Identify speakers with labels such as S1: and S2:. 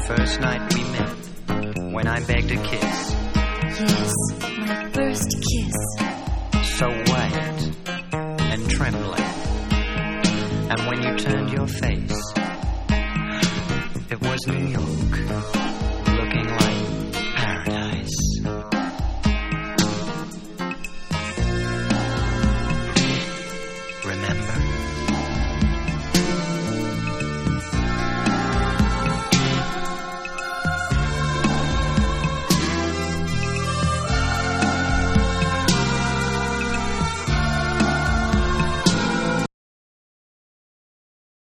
S1: first night we met, when I begged a kiss.
S2: Yes, my first kiss.
S1: So white and trembling. And when you turned your face, it was New York, looking like paradise. Remember?